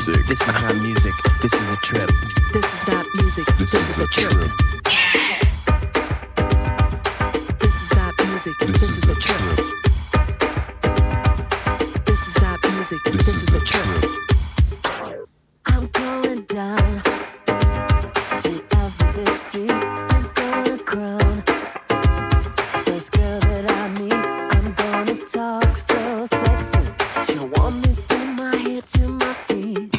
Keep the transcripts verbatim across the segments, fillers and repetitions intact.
music. This is not music. This is a trip. This is not music. This, this is, is a a trip. trip. This is not music. This, this is a trip. This is not music. This, this is a trip. I'm going down to Alphabet Street. I'm gonna crown first girl that I meet. I'm gonna talk so sexy. She'll want me from my head to my feet.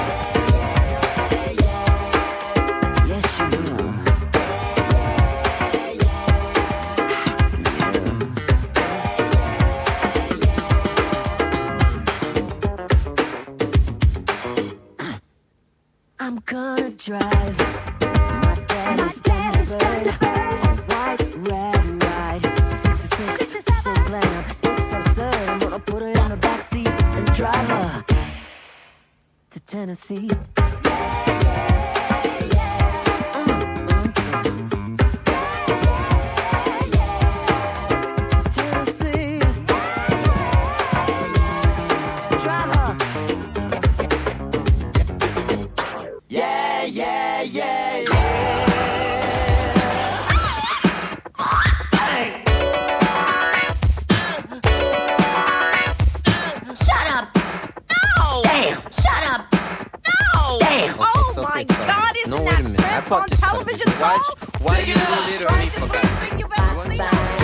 Yes, she will. I'm gonna drive my daddy's Thunderbird, a white red ride, sixty-six, so glam, it's absurd. I'm gonna put her in the backseat and drive her to Tennessee. Tennessee, drive her. Yeah, yeah, yeah, yeah. Shut up! No! Damn! Shut up! No! Damn! Oh Okay, my so fine. God, isn't No, that wait a minute. I Fred bought on this television television. Why, show? why you do it or me Right, the for first God? thing you've Bye, ever seen?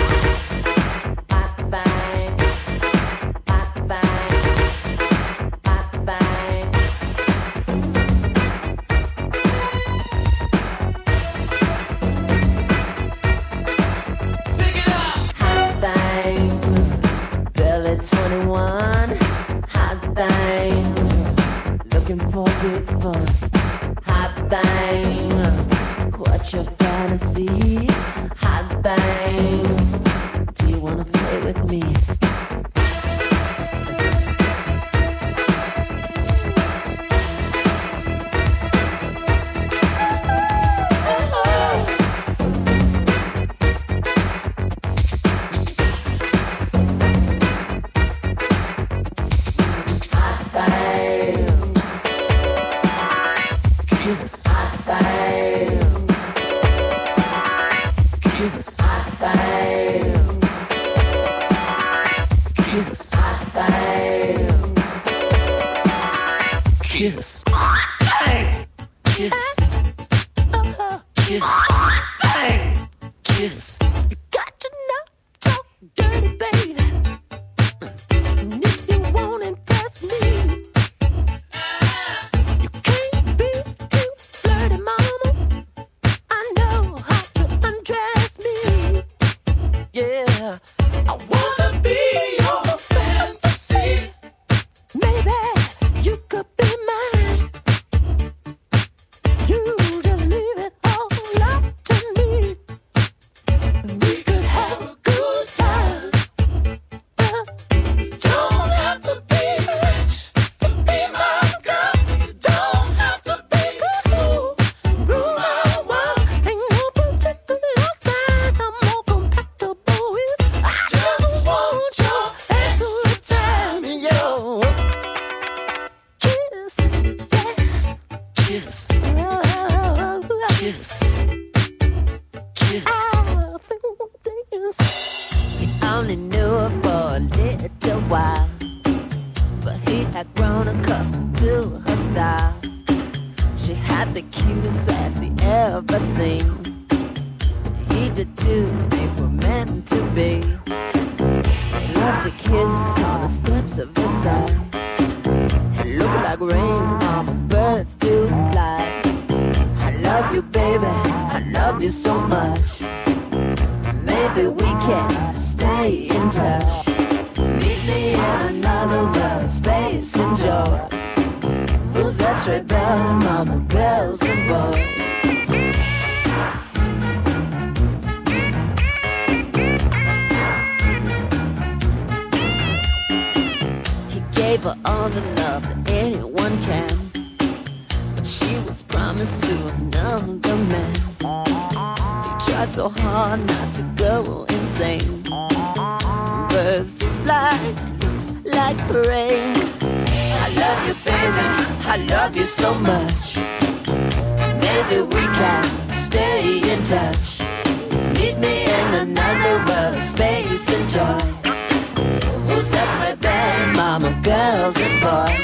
bye. Bye, bye. Bye, bye. Bye, bye. Hot thing, Belly twenty-one. Hot thing, looking for good fun. Hot thing, what's your fantasy? Hot thing, do you wanna play with me? Hot thing, kiss. Hot thing, kiss. Hot thing, kiss. Hot thing, kiss. Kiss. Kiss. Kiss. You got to not talk dirty, baby. And if you won't impress me, you can't be too flirty, mama. I know how to undress me. Yeah, I wanna be your fantasy. Maybe you could be mine. You just leave it all up to me. We could have a good time. Uh, don't have to be rich to be my girl. You don't have to be cool. Rule my world. Ain't no particular sign I'm more compatible with. I just want your extra time and your kiss, yes, kiss, oh, kiss, kiss. I think things he only knew her for a little while, but he had grown accustomed to her style. She had the cutest ass he ever seen. He did too, they were meant to be. They loved to kiss on the steps of his side. It looked like rain on the birds do fly. I love you, baby, I love you so much. Maybe we can stay in touch. Meet me in another world, space and joy. Who's that trade bell, mama, girls and boys? He gave her all the love that anyone can, but she was promised to another man. He tried so hard not to go insane. Birds to fly, looks like rain. I love you, baby, I I love you so much. Maybe we can stay in touch. Meet me in another world, space and joy. Who's that my band, mama, girls and boys?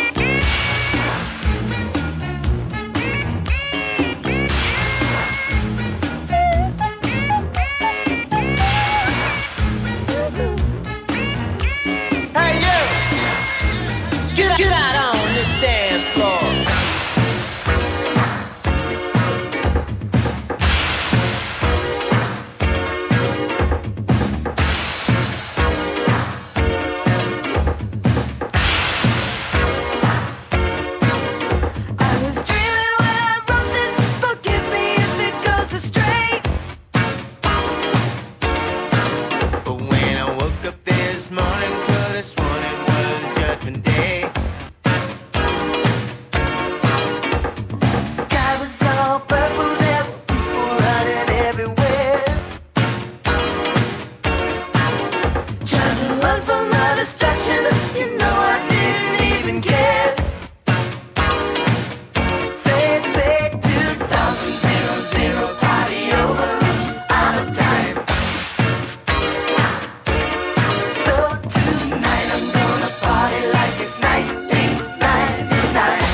Hey, you! Get, get out on this dance floor. I was dreaming when I wrote this. Forgive me if it goes astray. But when I woke up this morning, 'cause this morning was Judgment Day. Sky was all purple, there were people running everywhere. Trying to run from the distraction, you know I didn't even care. Say, say, two thousand, zero, zero, party over, oops, out of time. So tonight I'm gonna party like it's nineteen ninety-nine.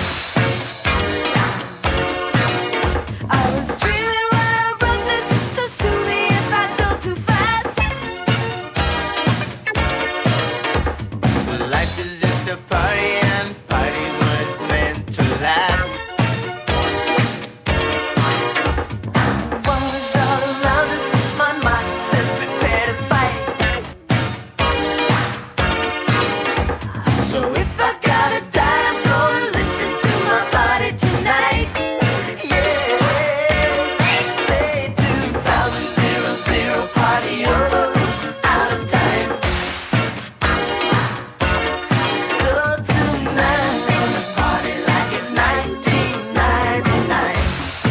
I was dreaming when I wrote this, so sue me if I go too fast. Life is just a party and parties weren't meant to last. What was all around us? My mind says prepare to fight. So if I gotta die, I'm gonna listen to my body tonight. Yeah, they say two thousand, zero, zero, party over, oops, out of time. So tonight I'm gonna party like it's nineteen ninety-nine.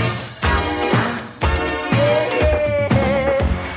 Yeah.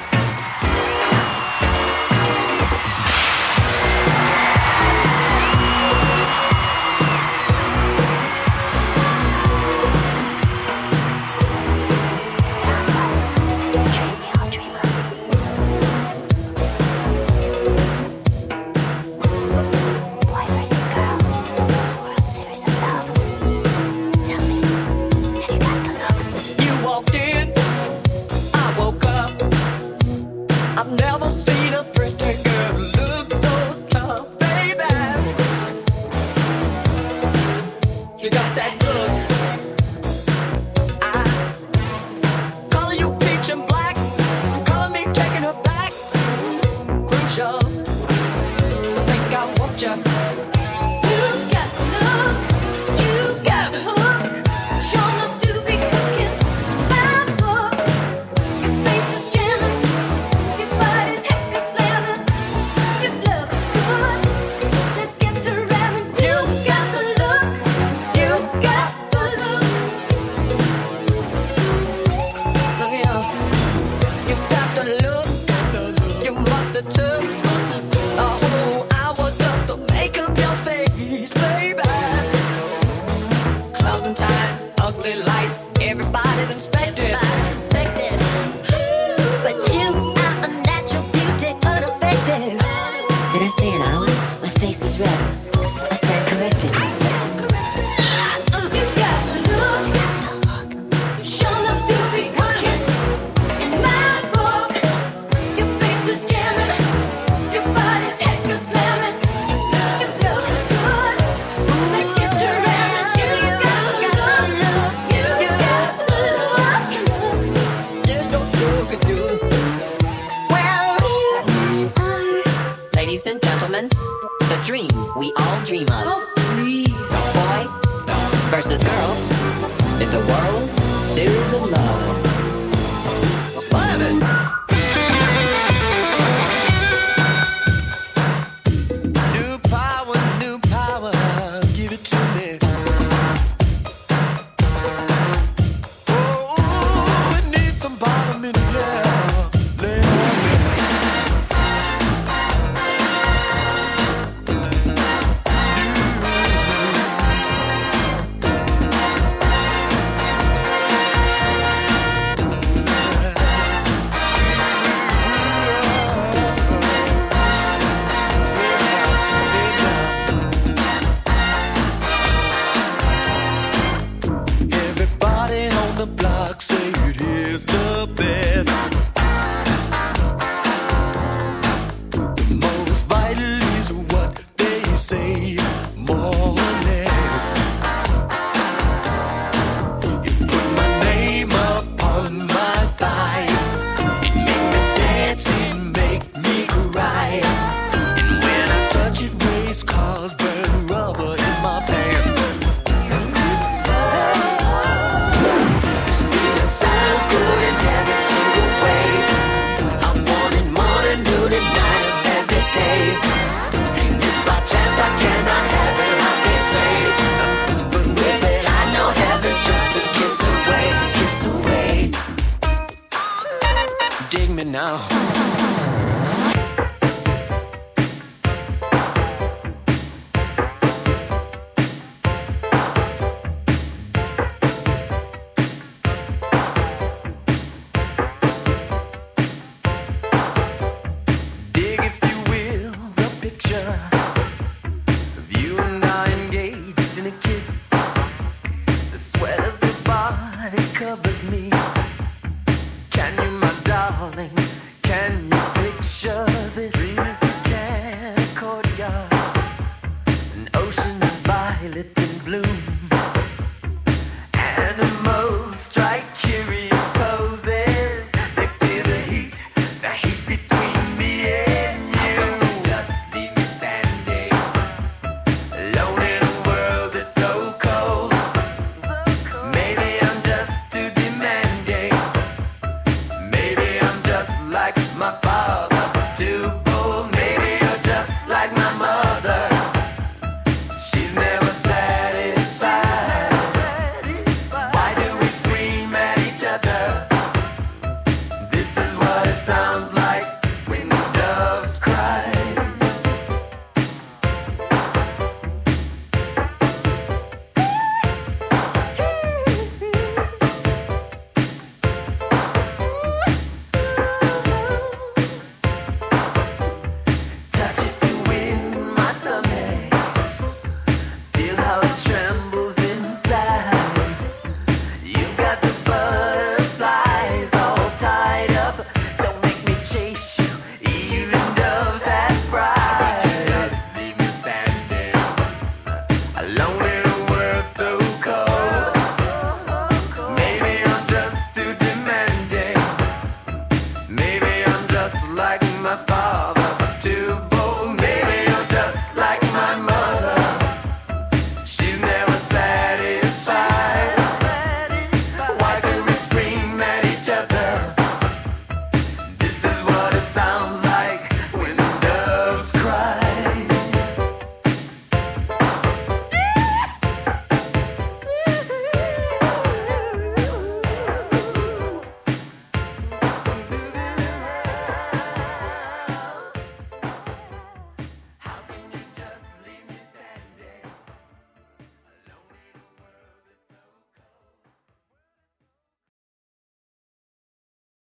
You walked in, I woke up. I've never seen a pretty girl look so tough, baby. You got that look. I color you peach and black, color me taking her back. Crucial, I think I want you. You got the look, you got the hook. Sure enough to be cooking my book. Your face is jamming, your body's heck is slamming. Your love is good, let's get to ramming. You got the look, you got the look. Look here, you got the look, you must have took a whole hour just to make up your face, baby. Closing time, ugly lights, everybody's inspected. But you are a natural beauty, unaffected. Did I say an hour? My face is red. I stand corrected. You got the look, sure enough to be cooking in my book. Your face is jamming, your body's heck is slamming. Your love is good, let's get to ramming. You got the look, you got the look. There's no sugar do. Well, we are. Ladies and gentlemen, the dream we all dream of. Please. Boy versus girl in the World Series of Love. Love it. New power, new power, give it to me. Oh, we need some bottom in the air. Lay on me. New covers me.